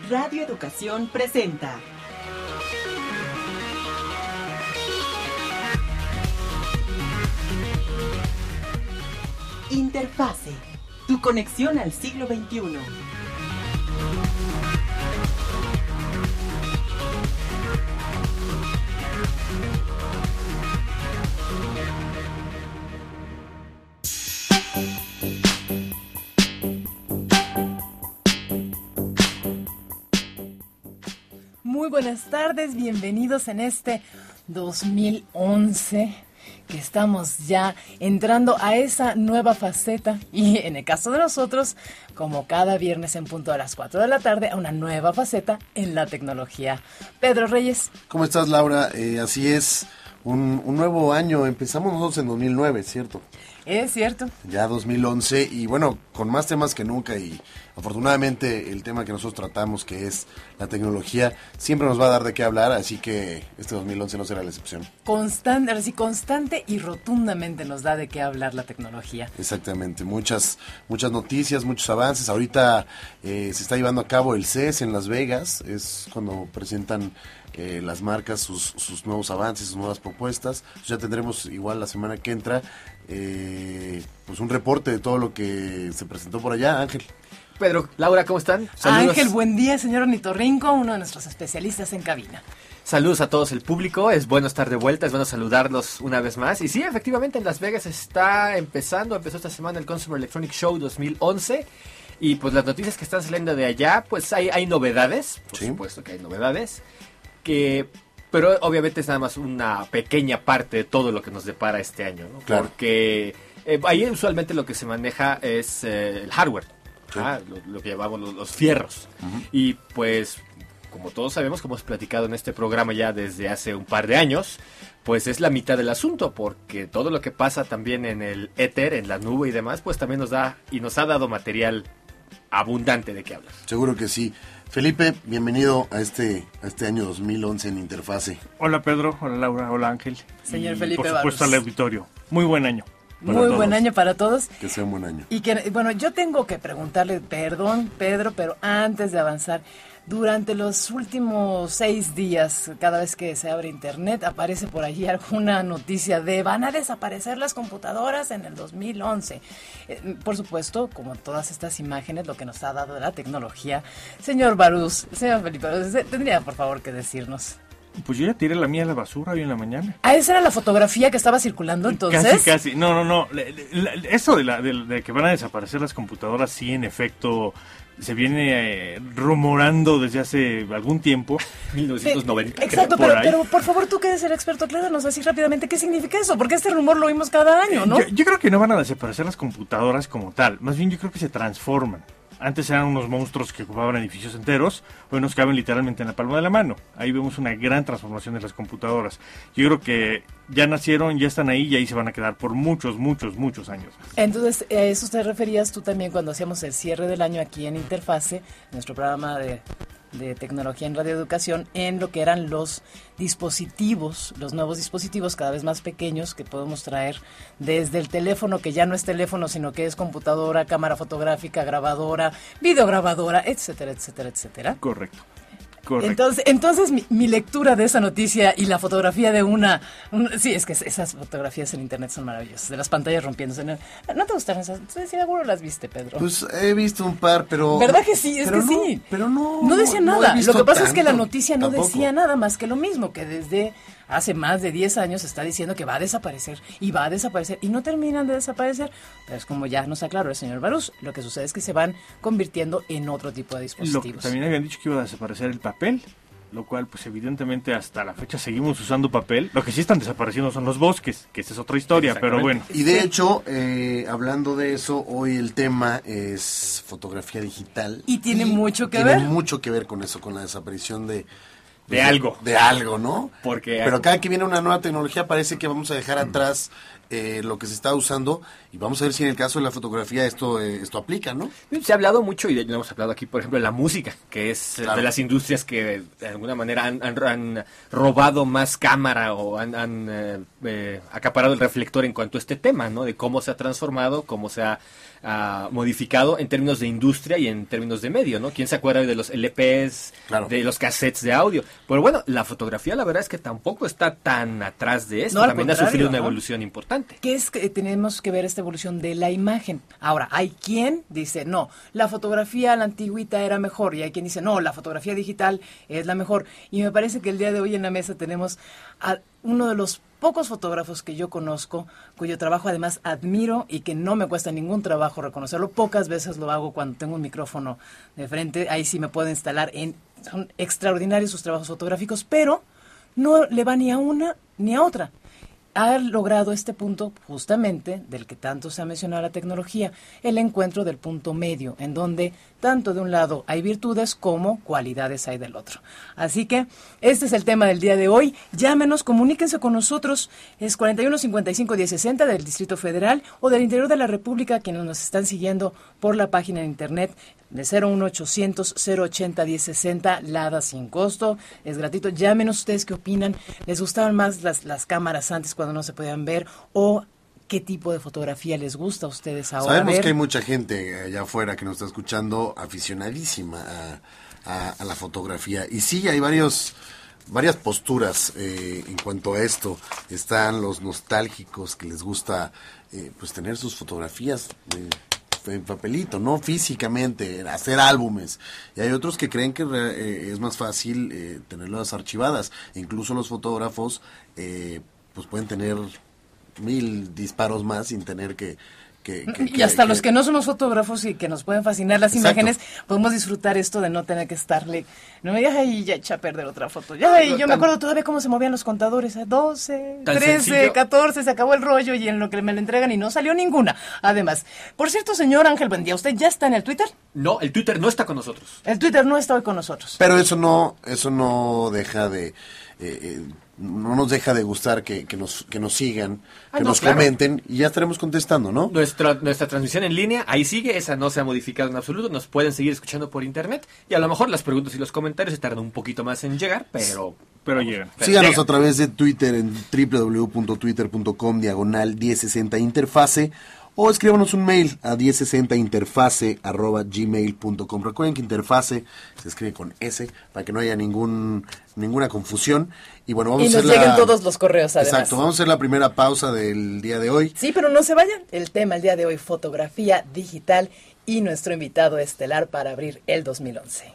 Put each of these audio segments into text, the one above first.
Radio Educación presenta Interfase, tu conexión al siglo XXI. Muy buenas tardes, bienvenidos en este 2011, que estamos ya entrando a esa nueva faceta y en el caso de nosotros, como cada viernes en punto a las 4 de la tarde, a una nueva faceta en la tecnología. Pedro Reyes. ¿Cómo estás, Laura? Así es, un nuevo año, empezamos nosotros en 2009, ¿cierto? Es cierto. Ya 2011 y bueno, con más temas que nunca y afortunadamente el tema que nosotros tratamos, que es la tecnología, siempre nos va a dar de qué hablar, así que este 2011 no será la excepción. Constante y rotundamente nos da de qué hablar la tecnología. Exactamente, muchas noticias, muchos avances. Ahorita se está llevando a cabo el CES en Las Vegas, es cuando presentan las marcas sus nuevos avances, sus nuevas propuestas. Ya tendremos igual la semana que entra pues un reporte de todo lo que se presentó por allá. Ángel. Pedro, Laura, ¿cómo están? Saludos. Ángel, buen día, señor Ornitorrinco, uno de nuestros especialistas en cabina. Saludos a todos el público, es bueno estar de vuelta, es bueno saludarlos una vez más. Y sí, efectivamente en Las Vegas empezó esta semana el Consumer Electronics Show 2011. Y pues las noticias que están saliendo de allá, pues hay novedades, por supuesto que hay novedades, pero obviamente es nada más una pequeña parte de todo lo que nos depara este año, ¿no? Claro. Porque ahí usualmente lo que se maneja es el hardware, sí. Lo que llamamos los fierros. Uh-huh. Y pues, como todos sabemos, como hemos platicado en este programa ya desde hace un par de años, pues es la mitad del asunto, porque todo lo que pasa también en el éter, en la nube y demás, pues también nos ha dado material abundante de qué hablar. Seguro que sí. Felipe, bienvenido a este año 2011 en Interfase. Hola Pedro, hola Laura, hola Ángel. Señor Felipe, por supuesto al auditorio. Muy buen año. Muy buen año para todos. Que sea un buen año. Y que, bueno, yo tengo que preguntarle, perdón, Pedro, pero antes de avanzar, durante los últimos 6 días, cada vez que se abre internet, aparece por allí alguna noticia de van a desaparecer las computadoras en el 2011. Por supuesto, como todas estas imágenes, lo que nos ha dado de la tecnología. Señor Felipe Barús, tendría por favor que decirnos. Pues yo ya tiré la mía a la basura hoy en la mañana. ¿Esa era la fotografía que estaba circulando entonces? Casi. No. Eso de que van a desaparecer las computadoras, sí, en efecto, se viene rumorando desde hace algún tiempo. 1990. Exacto, pero por favor, tú que eres el experto, acláranos así rápidamente qué significa eso, porque este rumor lo oímos cada año, ¿no? Yo creo que no van a desaparecer las computadoras como tal, más bien yo creo que se transforman. Antes eran unos monstruos que ocupaban edificios enteros, hoy nos caben literalmente en la palma de la mano. Ahí vemos una gran transformación de las computadoras. Yo creo que ya nacieron, ya están ahí y ahí se van a quedar por muchos años. Entonces, a eso te referías tú también cuando hacíamos el cierre del año aquí en Interfase, nuestro programa de tecnología en Radio Educación, en lo que eran los dispositivos, los nuevos dispositivos cada vez más pequeños que podemos traer desde el teléfono, que ya no es teléfono, sino que es computadora, cámara fotográfica, grabadora, videograbadora, etcétera. Correcto. Entonces mi lectura de esa noticia y la fotografía de sí, es que esas fotografías en internet son maravillosas, de las pantallas rompiéndose. ¿No te gustaron esas? Seguro las viste, Pedro. Pues he visto un par, pero... ¿Verdad que sí? Sí. Pero no decía nada. Lo que pasa es que la noticia no tampoco decía nada más que lo mismo, que desde hace más de 10 años está diciendo que va a desaparecer y no terminan de desaparecer. Pero es como ya nos aclaró el señor Barús, lo que sucede es que se van convirtiendo en otro tipo de dispositivos. También habían dicho que iba a desaparecer el papel, lo cual pues evidentemente hasta la fecha seguimos usando papel. Lo que sí están desapareciendo son los bosques, que esa es otra historia, pero bueno. Y de hecho, hablando de eso, hoy el tema es fotografía digital. Y tiene mucho que ver. Tiene mucho que ver con eso, con la desaparición de algo, ¿no? Porque pero cada que viene una nueva tecnología parece que vamos a dejar atrás lo que se está usando y vamos a ver si en el caso de la fotografía esto aplica, ¿no? Se ha hablado mucho y lo hemos hablado aquí, por ejemplo, de la música, que es de las industrias que de alguna manera han robado más cámara o han acaparado el reflector en cuanto a este tema, ¿no? De cómo se ha transformado, cómo se ha modificado en términos de industria y en términos de medio, ¿no? ¿Quién se acuerda de los LPs, Claro. de los cassettes de audio? Pero bueno, la fotografía la verdad es que tampoco está tan atrás de esto, No, al también ha contrario, sufrido una ¿no? evolución importante. ¿Qué es que tenemos que ver esta evolución de la imagen? Ahora, hay quien dice, no, la fotografía a la antigüita era mejor, y hay quien dice, no, la fotografía digital es la mejor. Y me parece que el día de hoy en la mesa tenemos a uno de los pocos fotógrafos que yo conozco, cuyo trabajo además admiro y que no me cuesta ningún trabajo reconocerlo. Pocas veces lo hago cuando tengo un micrófono de frente, ahí sí me puedo instalar son extraordinarios sus trabajos fotográficos, pero no le va ni a una ni a otra. Ha logrado este punto justamente del que tanto se ha mencionado la tecnología, el encuentro del punto medio, en donde tanto de un lado hay virtudes como cualidades hay del otro. Así que este es el tema del día de hoy. Llámenos, comuníquense con nosotros. Es 41 55 1060 del Distrito Federal o del interior de la República, quienes nos están siguiendo por la página de internet de 01800 080 1060, Lada sin costo, es gratuito. Llámenos ustedes qué opinan. ¿Les gustaban más las cámaras antes cuando no se podían ver? ¿O qué tipo de fotografía les gusta a ustedes ahora Sabemos ver? que hay mucha gente allá afuera que nos está escuchando aficionadísima a la fotografía. Y sí, hay varias posturas en cuanto a esto. Están los nostálgicos que les gusta pues tener sus fotografías en papelito, no físicamente, hacer álbumes. Y hay otros que creen que es más fácil tenerlas archivadas. Incluso los fotógrafos pues pueden tener 1000 disparos más sin tener y hasta los que no somos fotógrafos y que nos pueden fascinar las Exacto. imágenes, podemos disfrutar esto de no tener que estarle, no me digas, ay, ya echa a perder otra foto, ya, y yo me acuerdo todavía cómo se movían los contadores, 12, Tan 13, sencillo. 14, se acabó el rollo y en lo que me lo entregan y no salió ninguna. Además, por cierto, señor Ángel Buendía, ¿usted ya está en el Twitter? No, el Twitter no está con nosotros. El Twitter no está hoy con nosotros. Pero eso no deja de no nos deja de gustar que nos sigan, que no, nos claro. comenten y ya estaremos contestando, ¿no? Nuestra transmisión en línea, ahí sigue, esa no se ha modificado en absoluto, nos pueden seguir escuchando por internet y a lo mejor las preguntas y los comentarios se tardan un poquito más en llegar, pero llegan. Síganos llegan. a través de Twitter en www.twitter.com/1060 interfase o escríbanos un mail a 1060interfase@gmail.com. Recuerden que interfase se escribe con S para que no haya ninguna confusión. Y bueno, vamos Y a nos hacer lleguen todos los correos, además. Exacto, vamos a hacer la primera pausa del día de hoy. Sí, pero no se vayan. El tema el día de hoy, fotografía digital y nuestro invitado estelar para abrir el 2011.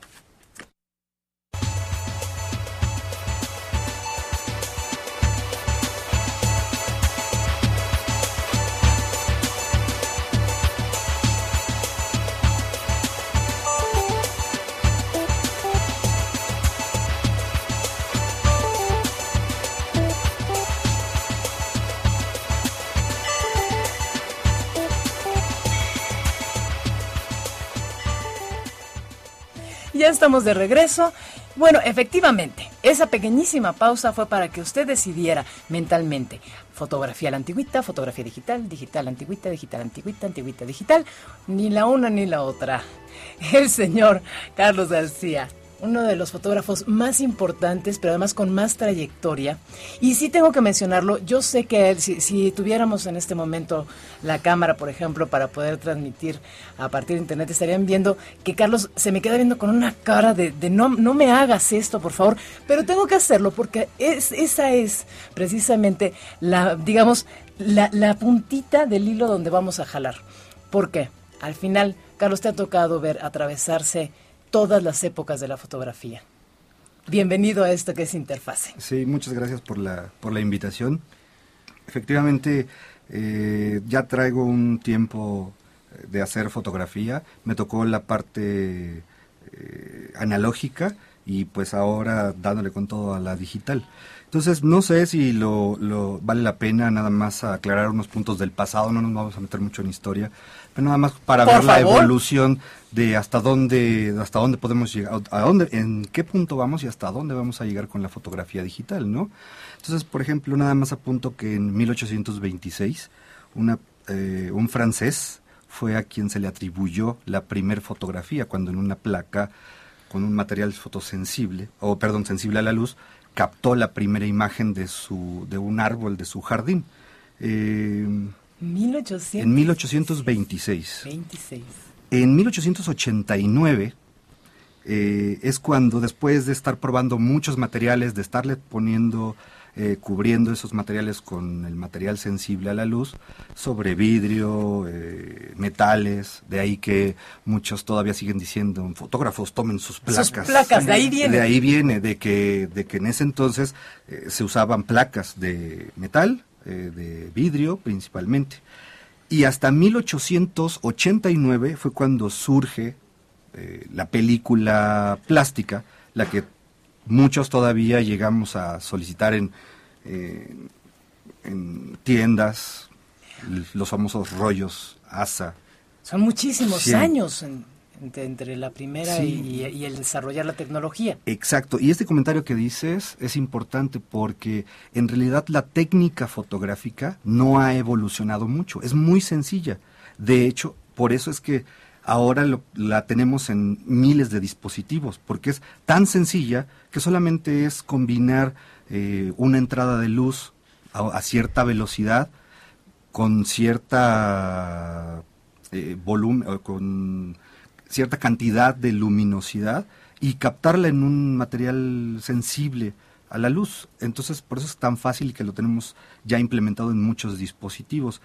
Ya estamos de regreso. Bueno, efectivamente, esa pequeñísima pausa fue para que usted decidiera mentalmente fotografía a la antigüita, fotografía digital, digital antigüita, digital antigüita, antigüita digital, ni la una ni la otra. El señor Carlos García, uno de los fotógrafos más importantes, pero además con más trayectoria. Y sí tengo que mencionarlo, yo sé que él, si tuviéramos en este momento la cámara, por ejemplo, para poder transmitir a partir de internet, estarían viendo que Carlos se me queda viendo con una cara de no me hagas esto, por favor, pero tengo que hacerlo porque esa es precisamente la puntita del hilo donde vamos a jalar. ¿Por qué? Al final, Carlos, te ha tocado ver atravesarse todas las épocas de la fotografía. Bienvenido a esto que es Interfase. Sí, muchas gracias por la invitación. Efectivamente, ya traigo un tiempo de hacer fotografía. Me tocó la parte analógica y pues ahora dándole con todo a la digital. Entonces, no sé si lo vale la pena nada más aclarar unos puntos del pasado, no nos vamos a meter mucho en historia, pero nada más para ver la evolución de hasta dónde podemos llegar, en qué punto vamos y hasta dónde vamos a llegar con la fotografía digital, ¿no? Entonces, por ejemplo, nada más apunto que en 1826 un francés fue a quien se le atribuyó la primer fotografía, cuando en una placa con un material sensible a la luz, captó la primera imagen de un árbol de su jardín. 1800. En 1826. 26. En 1889 es cuando, después de estar probando muchos materiales, de estarle poniendo, cubriendo esos materiales con el material sensible a la luz, sobre vidrio, metales, de ahí que muchos todavía siguen diciendo, fotógrafos tomen sus placas. Sus placas, de ahí viene. De ahí viene, de que en ese entonces se usaban placas de metal, de vidrio principalmente. Y hasta 1889 fue cuando surge la película plástica, la que muchos todavía llegamos a solicitar en tiendas, los famosos rollos ASA. Son muchísimos Sí. años entre la primera Sí. y el desarrollar la tecnología. Exacto, y este comentario que dices es importante porque en realidad la técnica fotográfica no ha evolucionado mucho, es muy sencilla. De hecho, por eso es que ahora la tenemos en miles de dispositivos, porque es tan sencilla que solamente es combinar una entrada de luz a cierta velocidad con cierta volumen, con cierta cantidad de luminosidad y captarla en un material sensible a la luz. Entonces, por eso es tan fácil que lo tenemos ya implementado en muchos dispositivos.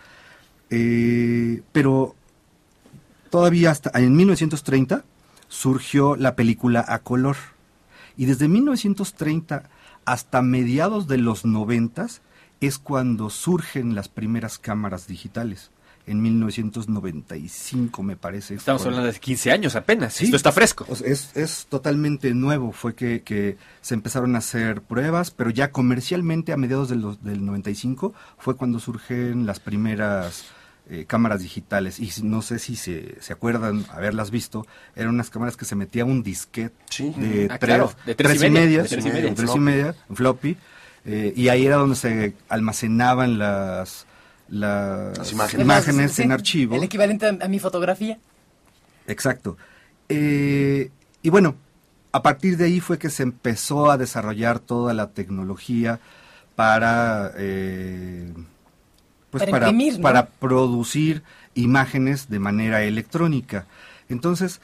Pero todavía hasta en 1930 surgió la película a color. Y desde 1930 hasta mediados de los 90 es cuando surgen las primeras cámaras digitales. En 1995 me parece. Estamos hablando de 15 años apenas. Sí. Esto está fresco. O sea, es totalmente nuevo. Fue que se empezaron a hacer pruebas, pero ya comercialmente a mediados del 95 fue cuando surgen las primeras cámaras digitales. Y no sé si se acuerdan haberlas visto. Eran unas cámaras que se metía un disquete Sí. de Claro, de tres y media, de tres y media. tres y media, un floppy. Y ahí era donde se almacenaban las imágenes Sí, en archivo. El equivalente a mi fotografía. Exacto. Y bueno, a partir de ahí fue que se empezó a desarrollar toda la tecnología para imprimir, ¿no? para producir imágenes de manera electrónica. Entonces,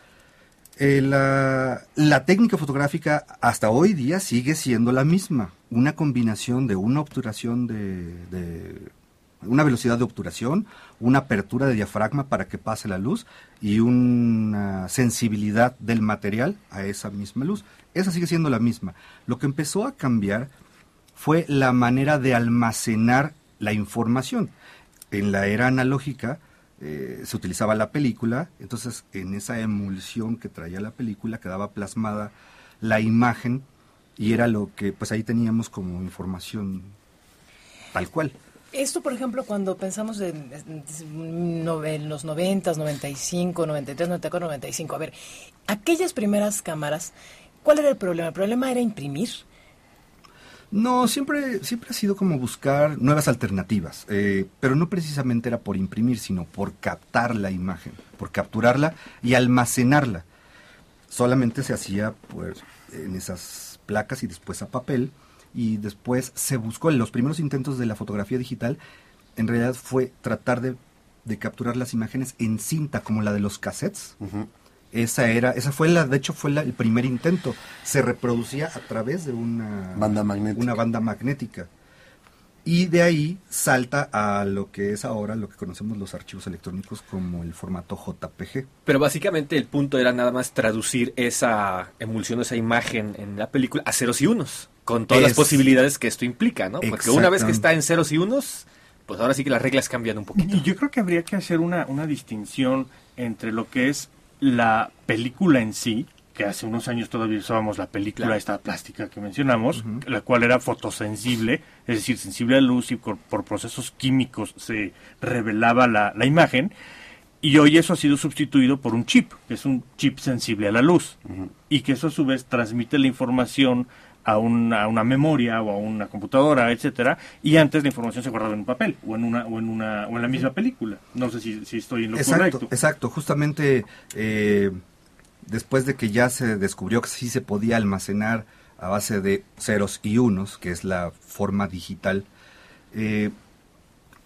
la técnica fotográfica hasta hoy día sigue siendo la misma, una combinación de una obturación de una velocidad de obturación, una apertura de diafragma para que pase la luz y una sensibilidad del material a esa misma luz. Esa sigue siendo la misma. Lo que empezó a cambiar fue la manera de almacenar la información. En la era analógica se utilizaba la película, entonces en esa emulsión que traía la película quedaba plasmada la imagen y era lo que pues ahí teníamos como información tal cual. Esto, por ejemplo, cuando pensamos en los 90, 95, 93, 94, 95, a ver, aquellas primeras cámaras, ¿cuál era el problema? ¿El problema era imprimir? No, siempre ha sido como buscar nuevas alternativas, pero no precisamente era por imprimir, sino por captar la imagen, por capturarla y almacenarla. Solamente se hacía pues, en esas placas y después a papel, y después se buscó, en los primeros intentos de la fotografía digital, en realidad fue tratar de capturar las imágenes en cinta, como la de los cassettes. Ujú. Esa fue el primer intento. Se reproducía a través de una Banda magnética. Una banda magnética. Y de ahí salta a lo que es ahora lo que conocemos los archivos electrónicos como el formato JPG. Pero básicamente el punto era nada más traducir esa emulsión, esa imagen en la película a ceros y unos, con todas las posibilidades que esto implica, ¿no? Porque una vez que está en ceros y unos, pues ahora sí que las reglas cambian un poquito. Y yo creo que habría que hacer una distinción entre lo que es la película en sí, que hace unos años todavía usábamos la película Claro. esta plástica que mencionamos, la cual era fotosensible, es decir, sensible a luz y por procesos químicos se revelaba la imagen, y hoy eso ha sido sustituido por un chip, que es un chip sensible a la luz, y que eso a su vez transmite la información a una memoria o a una computadora, etcétera, y antes la información se guardaba en un papel o en la misma película. No sé si estoy en lo correcto. Exacto, justamente después de que ya se descubrió que sí se podía almacenar a base de ceros y unos, que es la forma digital,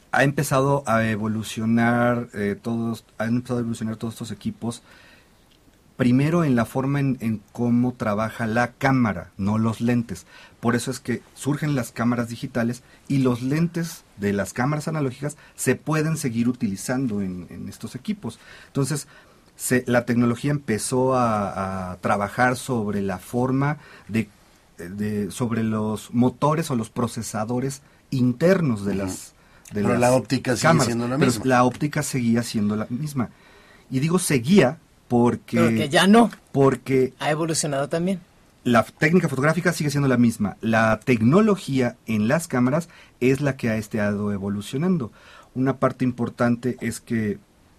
ha empezado a evolucionar todos estos equipos. Primero en la forma en cómo trabaja la cámara, no los lentes. Por eso es que surgen las cámaras digitales y los lentes de las cámaras analógicas se pueden seguir utilizando en estos equipos. Entonces, la tecnología empezó a trabajar sobre la forma sobre los motores o los procesadores internos de las Pero la óptica sigue cámaras. siendo la Pero misma. la óptica seguía siendo la misma. Y digo seguía Porque ya no. porque Ha evolucionado también. la técnica fotográfica sigue siendo la misma. La tecnología en las cámaras es la que ha estado evolucionando. Una parte importante es que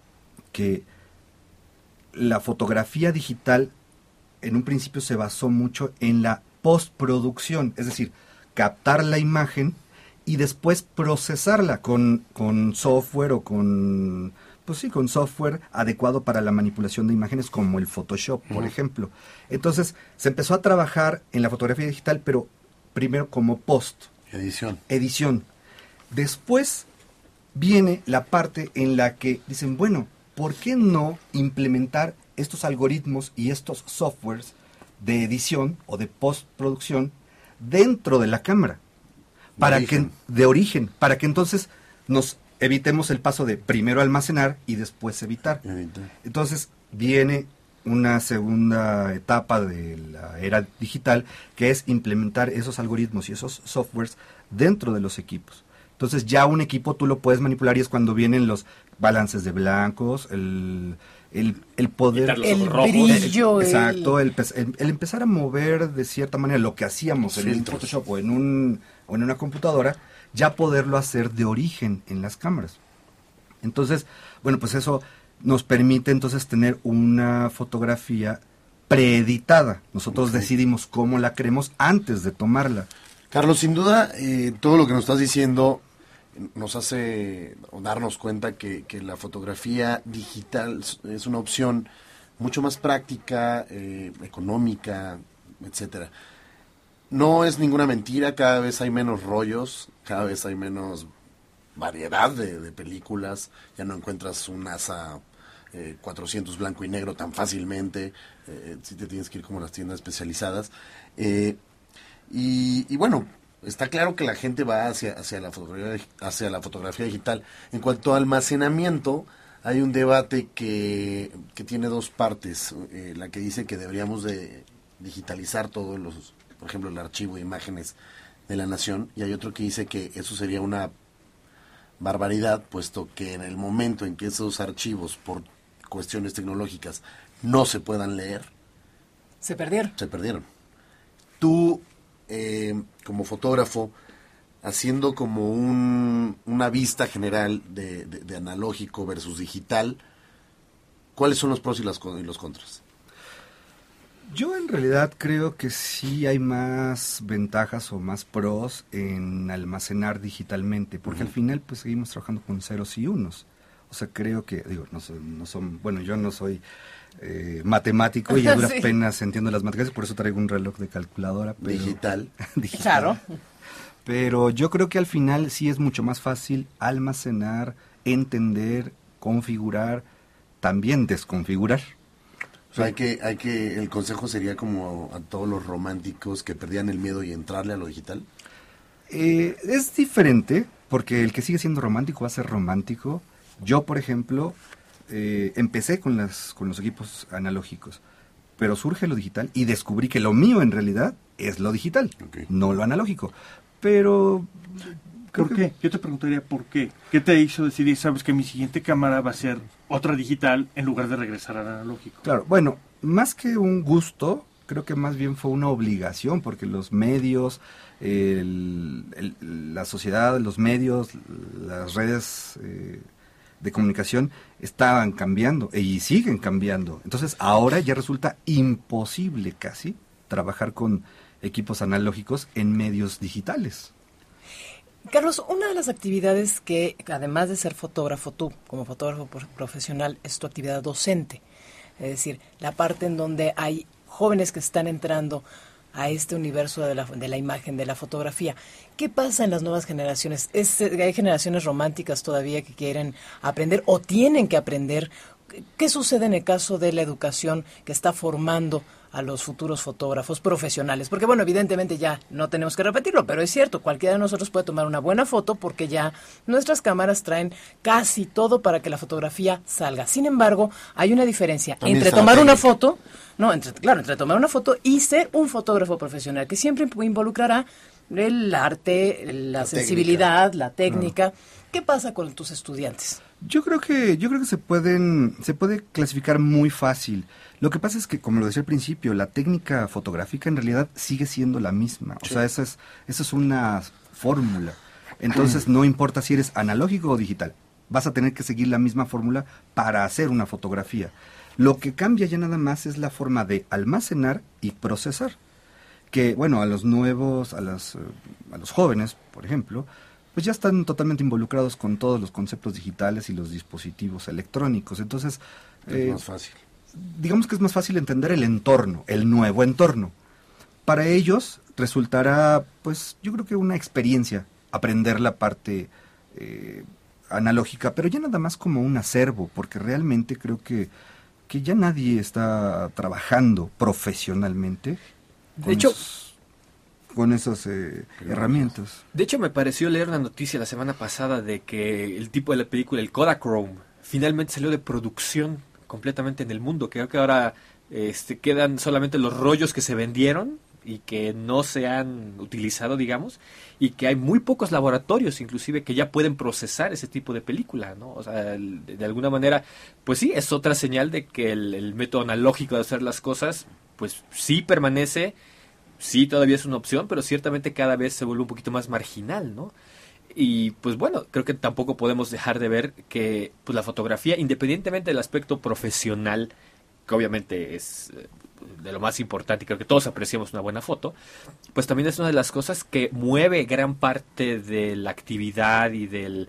la fotografía digital en un principio se basó mucho en la postproducción, es decir, captar la imagen y después procesarla con software o con software adecuado para la manipulación de imágenes como el Photoshop, por ejemplo. Entonces, se empezó a trabajar en la fotografía digital, pero primero como edición. Después viene la parte en la que dicen, bueno, ¿por qué no implementar estos algoritmos y estos softwares de edición o de postproducción dentro de la cámara? De origen, para que entonces nos evitemos el paso de primero almacenar y después editar. Entonces viene una segunda etapa de la era digital, que es implementar esos algoritmos y esos softwares dentro de los equipos. Entonces ya un equipo tú lo puedes manipular y es cuando vienen los balances de blancos, el poder, el brillo, exacto, el empezar a mover de cierta manera lo que hacíamos en un Photoshop o en una computadora, ya poderlo hacer de origen en las cámaras. Entonces, bueno, pues eso nos permite entonces tener una fotografía preeditada. Nosotros decidimos cómo la queremos antes de tomarla. Carlos, sin duda, todo lo que nos estás diciendo nos hace darnos cuenta que la fotografía digital es una opción mucho más práctica, económica, etcétera. No es ninguna mentira, cada vez hay menos rollos, cada vez hay menos variedad de películas, ya no encuentras un NASA 400 blanco y negro tan fácilmente, si te tienes que ir como a las tiendas especializadas. Y bueno, está claro que la gente va hacia la fotografía digital. En cuanto a almacenamiento, hay un debate que tiene dos partes. La que dice que deberíamos de digitalizar todos los, por ejemplo, el archivo de imágenes de la nación, y hay otro que dice que eso sería una barbaridad, puesto que en el momento en que esos archivos, por cuestiones tecnológicas, no se puedan leer, se perdieron. Tú, como fotógrafo, haciendo como una vista general de analógico versus digital, ¿cuáles son los pros y los contras? Yo en realidad creo que sí hay más ventajas o más pros en almacenar digitalmente, porque al final pues seguimos trabajando con ceros y unos. O sea, creo que, yo no soy matemático y a duras penas entiendo las matemáticas, por eso traigo un reloj de calculadora. Pero, digital. Claro. Pero yo creo que al final sí es mucho más fácil almacenar, entender, configurar, también desconfigurar. O sea, el consejo sería como a todos los románticos que perdían el miedo y entrarle a lo digital. Es diferente, porque el que sigue siendo romántico va a ser romántico. Yo, por ejemplo, empecé con los equipos analógicos, pero surge lo digital y descubrí que lo mío en realidad es lo digital, no lo analógico. Pero... ¿Por qué? Yo te preguntaría por qué. ¿Qué te hizo decidir, sabes que mi siguiente cámara va a ser otra digital en lugar de regresar al analógico? Claro, bueno, más que un gusto, creo que más bien fue una obligación, porque los medios, la sociedad, los medios, las redes de comunicación estaban cambiando y siguen cambiando. Entonces ahora ya resulta imposible casi trabajar con equipos analógicos en medios digitales. Carlos, una de las actividades que, además de ser fotógrafo, tú como fotógrafo profesional, es tu actividad docente. Es decir, la parte en donde hay jóvenes que están entrando a este universo de la imagen, de la fotografía. ¿Qué pasa en las nuevas generaciones? ¿Hay generaciones románticas todavía que quieren aprender o tienen que aprender? ¿Qué sucede en el caso de la educación que está formando a los futuros fotógrafos profesionales? Porque, bueno, evidentemente ya no tenemos que repetirlo, pero es cierto, cualquiera de nosotros puede tomar una buena foto porque ya nuestras cámaras traen casi todo para que la fotografía salga. Sin embargo, hay una diferencia También entre está la tomar una técnica. foto, entre tomar una foto y ser un fotógrafo profesional, que siempre involucrará el arte, la sensibilidad, la técnica. ¿Qué pasa con tus estudiantes? Yo creo que se puede clasificar muy fácil. Lo que pasa es que, como lo decía al principio, la técnica fotográfica en realidad sigue siendo la misma. O sea, esa es una fórmula. Entonces, no importa si eres analógico o digital, vas a tener que seguir la misma fórmula para hacer una fotografía. Lo que cambia ya nada más es la forma de almacenar y procesar. Que, bueno, a los nuevos, a los jóvenes, por ejemplo, pues ya están totalmente involucrados con todos los conceptos digitales y los dispositivos electrónicos. Entonces, Es más fácil. digamos que es más fácil entender el entorno, el nuevo entorno. Para ellos resultará, pues, yo creo que una experiencia aprender la parte analógica, pero ya nada más como un acervo, porque realmente creo que ya nadie está trabajando profesionalmente con esas herramientas. De hecho, me pareció leer una noticia la semana pasada de que el tipo de la película, el Kodachrome, finalmente salió de producción completamente en el mundo. Creo que ahora quedan solamente los rollos que se vendieron y que no se han utilizado, digamos, y que hay muy pocos laboratorios, inclusive, que ya pueden procesar ese tipo de película, ¿no? O sea, de alguna manera, pues sí, es otra señal de que el método analógico de hacer las cosas, pues sí permanece, sí todavía es una opción, pero ciertamente cada vez se vuelve un poquito más marginal, ¿no? Y pues bueno, creo que tampoco podemos dejar de ver que pues la fotografía, independientemente del aspecto profesional, que obviamente es de lo más importante, y creo que todos apreciamos una buena foto, pues también es una de las cosas que mueve gran parte de la actividad y del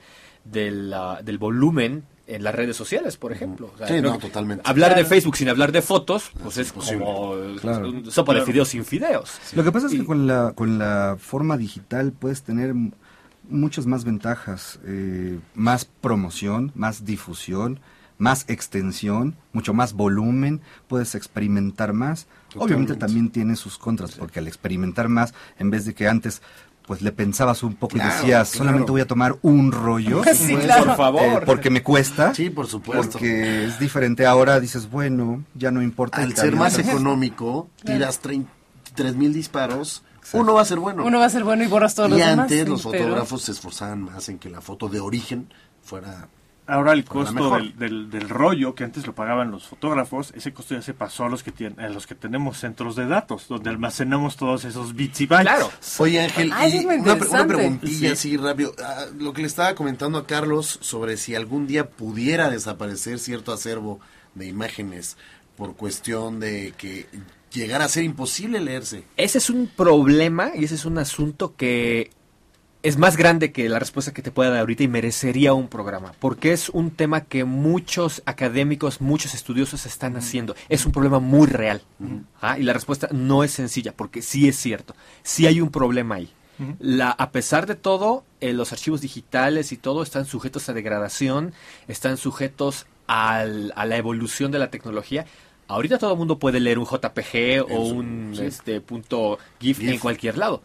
volumen en las redes sociales, por ejemplo. O sea, Sí, creo no, que totalmente. hablar de Facebook sin hablar de fotos, pues es imposible. como Claro. sopa de fideos sin fideos. Lo que pasa es Y- que con la forma digital puedes tener muchas más ventajas, más promoción, más difusión, más extensión, mucho más volumen, puedes experimentar más. Obviamente también tiene sus contras, porque al experimentar más, en vez de que antes pues le pensabas un poco y Claro, decías, claro. solamente voy a tomar un rollo, Sí, claro. Por favor. porque me cuesta, Sí, por supuesto. porque es diferente. Ahora dices, bueno, ya no importa. Al el ser más camino. económico, tiras 33,000 disparos, uno va a ser bueno. Uno va a ser bueno y borras todos y los demás. antes sí, los pero- fotógrafos se esforzaban más en que la foto de origen fuera... Ahora el Por la costo mejor. del rollo que antes lo pagaban los fotógrafos, ese costo ya se pasó a los que tenemos centros de datos, donde almacenamos todos esos bits y bytes. Claro. Oye, Ángel, Ah, eso y es muy una interesante. preguntilla Sí. así rápido. Lo que le estaba comentando a Carlos sobre si algún día pudiera desaparecer cierto acervo de imágenes por cuestión de que llegara a ser imposible leerse. Ese es un problema y ese es un asunto que es más grande que la respuesta que te pueda dar ahorita y merecería un programa, porque es un tema que muchos académicos, muchos estudiosos están haciendo. Es un problema muy real. Y la respuesta no es sencilla, porque sí es cierto. Sí hay un problema ahí. A pesar de todo, los archivos digitales y todo están sujetos a degradación, están sujetos a la evolución de la tecnología. Ahorita todo el mundo puede leer un JPG o un punto GIF en cualquier lado,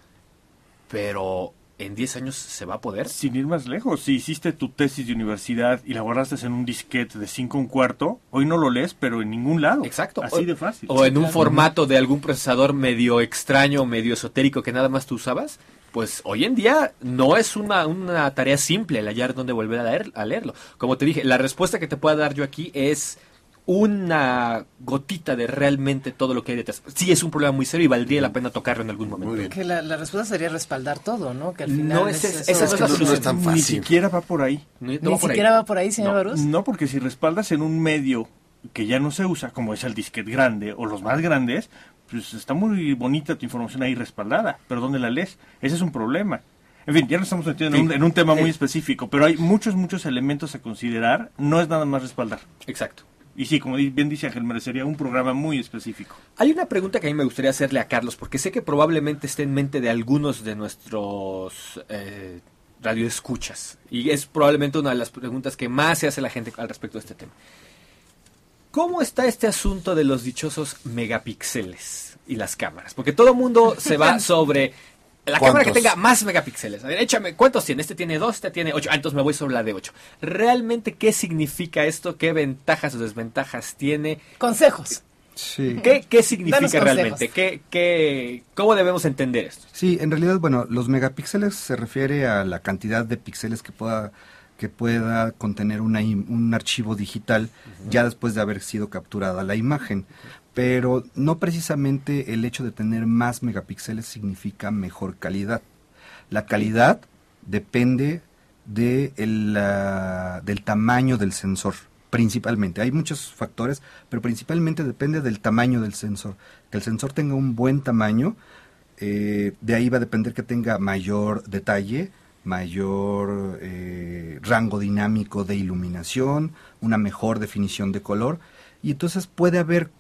pero ¿en 10 años se va a poder? Sin ir más lejos, si hiciste tu tesis de universidad y la guardaste en un disquete de 5 1/4, hoy no lo lees, pero en ningún lado. Exacto. Así de fácil. O en un formato de algún procesador medio extraño, medio esotérico que nada más tú usabas, pues hoy en día no es una tarea simple el hallar dónde volver a leerlo. Como te dije, la respuesta que te pueda dar yo aquí es una gotita de realmente todo lo que hay detrás. Sí es un problema muy serio y valdría la pena tocarlo en algún momento. Muy bien. Que la respuesta sería respaldar todo, ¿no? Que al final No, es esa eso. no es la no solución. es tan Ni fácil. siquiera va por ahí. No Ni va por ahí. siquiera va por ahí, señor No, Barús. No, porque si respaldas en un medio que ya no se usa, como es el disquete grande o los más grandes, pues está muy bonita tu información ahí respaldada, pero ¿dónde la lees? Ese es un problema. En fin, ya nos estamos metiendo en un tema muy específico, pero hay muchos elementos a considerar, no es nada más respaldar. Exacto. Y sí, como bien dice Ángel, merecería un programa muy específico. Hay una pregunta que a mí me gustaría hacerle a Carlos, porque sé que probablemente esté en mente de algunos de nuestros radioescuchas. Y es probablemente una de las preguntas que más se hace la gente al respecto de este tema. ¿Cómo está este asunto de los dichosos megapíxeles y las cámaras? Porque todo el mundo se va sobre la cámara que tenga más megapíxeles. A ver, échame, ¿cuántos tiene? Este tiene 2, este tiene 8. Entonces me voy sobre la de 8. ¿Realmente qué significa esto? ¿Qué ventajas o desventajas tiene? Consejos. Sí. ¿Qué significa realmente? ¿Cómo debemos entender esto? Sí, en realidad, bueno, los megapíxeles se refiere a la cantidad de píxeles que pueda contener un archivo digital ya después de haber sido capturada la imagen. Pero no precisamente el hecho de tener más megapíxeles significa mejor calidad. La calidad depende del tamaño del sensor, principalmente. Hay muchos factores, pero principalmente depende del tamaño del sensor. Que el sensor tenga un buen tamaño, de ahí va a depender que tenga mayor detalle, mayor rango dinámico de iluminación, una mejor definición de color, y entonces puede haber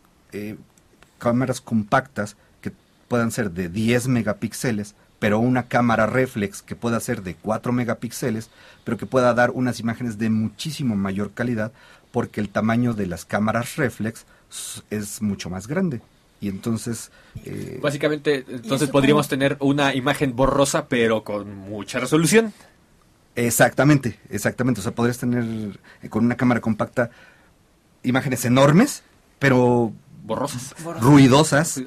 cámaras compactas que puedan ser de 10 megapíxeles, pero una cámara reflex que pueda ser de 4 megapíxeles, pero que pueda dar unas imágenes de muchísimo mayor calidad, porque el tamaño de las cámaras reflex es mucho más grande. Y entonces... básicamente, entonces podríamos tener una imagen borrosa, pero con mucha resolución. Exactamente. O sea, podrías tener con una cámara compacta imágenes enormes, pero borrosas, ruidosas,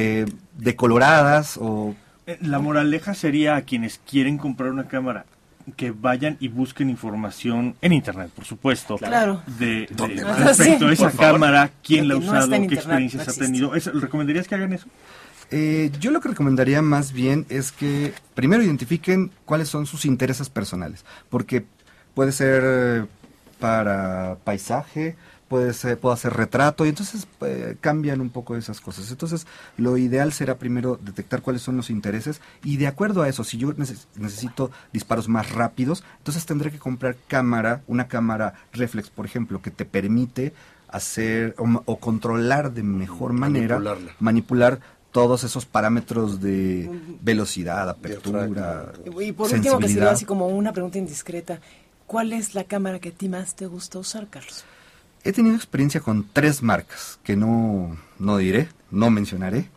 decoloradas o... La moraleja sería a quienes quieren comprar una cámara que vayan y busquen información en internet, por supuesto. Claro. Respecto a esa cámara, quién la ha no usado, está en qué internet, experiencias no ha tenido. ¿Recomendarías que hagan eso? Yo lo que recomendaría más bien es que primero identifiquen cuáles son sus intereses personales, porque puede ser para paisaje, puede hacer retrato, y entonces cambian un poco esas cosas. Entonces lo ideal será primero detectar cuáles son los intereses, y de acuerdo a eso, si yo necesito disparos más rápidos, entonces tendré que comprar una cámara reflex, por ejemplo, que te permite hacer o controlar de mejor manera, manipular todos esos parámetros de velocidad, apertura, y por último, que sería así como una pregunta indiscreta, ¿cuál es la cámara que a ti más te gusta usar, Carlos? He tenido experiencia con 3 marcas que no diré, no mencionaré.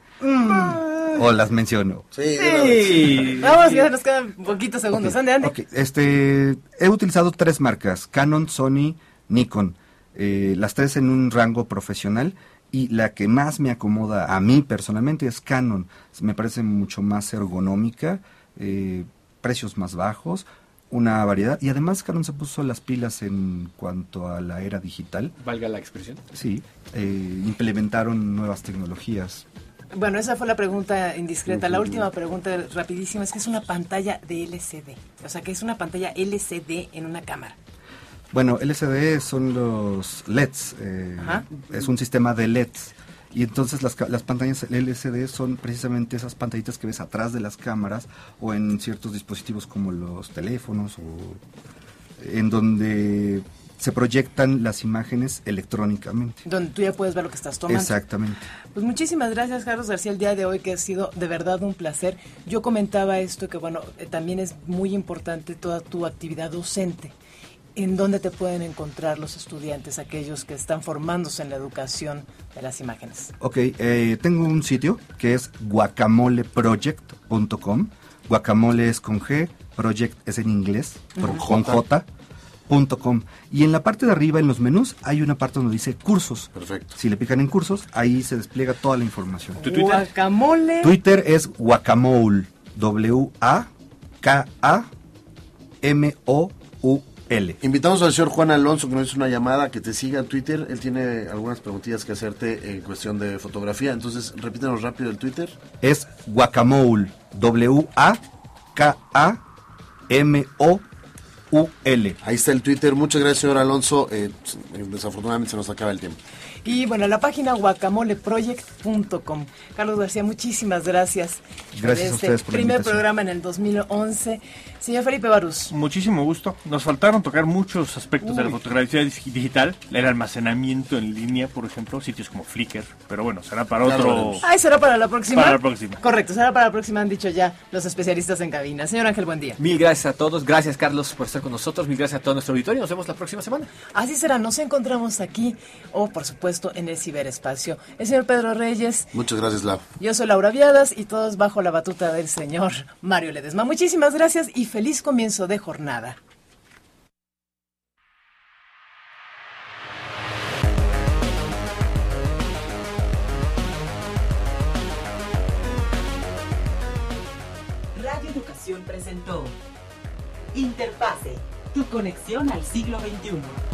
O las menciono. Sí. Vamos, ya nos quedan poquitos segundos. Ande. Okay. He utilizado 3 marcas: Canon, Sony, Nikon. Las 3 en un rango profesional. Y la que más me acomoda a mí personalmente es Canon. Me parece mucho más ergonómica, precios más bajos, una variedad, y además Canon se puso las pilas en cuanto a la era digital. ¿Valga la expresión? Sí, implementaron nuevas tecnologías. Bueno, esa fue la pregunta indiscreta. La última pregunta rapidísima es que es una pantalla de LCD, o sea, que es una pantalla LCD en una cámara. Bueno, LCD son los LEDs, es un sistema de LEDs. Y entonces las pantallas LCD son precisamente esas pantallitas que ves atrás de las cámaras o en ciertos dispositivos como los teléfonos, o en donde se proyectan las imágenes electrónicamente. Donde tú ya puedes ver lo que estás tomando. Exactamente. Pues muchísimas gracias, Carlos García, el día de hoy, que ha sido de verdad un placer. Yo comentaba esto, que bueno, también es muy importante toda tu actividad docente. ¿En dónde te pueden encontrar los estudiantes, aquellos que están formándose en la educación de las imágenes? Ok, tengo un sitio que es guacamoleproject.com. Guacamole es con G, project es en inglés, con J.com. Y en la parte de arriba, en los menús, hay una parte donde dice cursos. Perfecto. Si le pican en cursos, ahí se despliega toda la información. ¿Tu Twitter? Guacamole. Twitter es guacamole, WAKAMOUL. Invitamos al señor Juan Alonso, que nos hizo una llamada, que te siga en Twitter. Él tiene algunas preguntillas que hacerte en cuestión de fotografía. Entonces, repítanos rápido el Twitter. Es guacamole, WAKAMOUL. Ahí está el Twitter. Muchas gracias, señor Alonso. Desafortunadamente se nos acaba el tiempo. Y bueno, la página guacamoleproject.com. Carlos García, muchísimas gracias. Gracias a ustedes por la primer invitación. programa en el 2011. Señor Felipe Barús. Muchísimo gusto. Nos faltaron tocar muchos aspectos de la fotografía digital, el almacenamiento en línea, por ejemplo, sitios como Flickr, pero bueno, será para otro... Ay, será para la próxima. Para la próxima. Correcto, será para la próxima, han dicho ya los especialistas en cabina. Señor Ángel, buen día. Mil gracias a todos, gracias Carlos por estar con nosotros, mil gracias a todo nuestro auditorio, nos vemos la próxima semana. Así será, nos encontramos aquí o por supuesto en el ciberespacio. El señor Pedro Reyes. Muchas gracias, Lau. Yo soy Laura Viadas y todos bajo la batuta del señor Mario Ledesma. Muchísimas gracias y feliz comienzo de jornada. Radio Educación presentó Interfase, tu conexión al siglo XXI.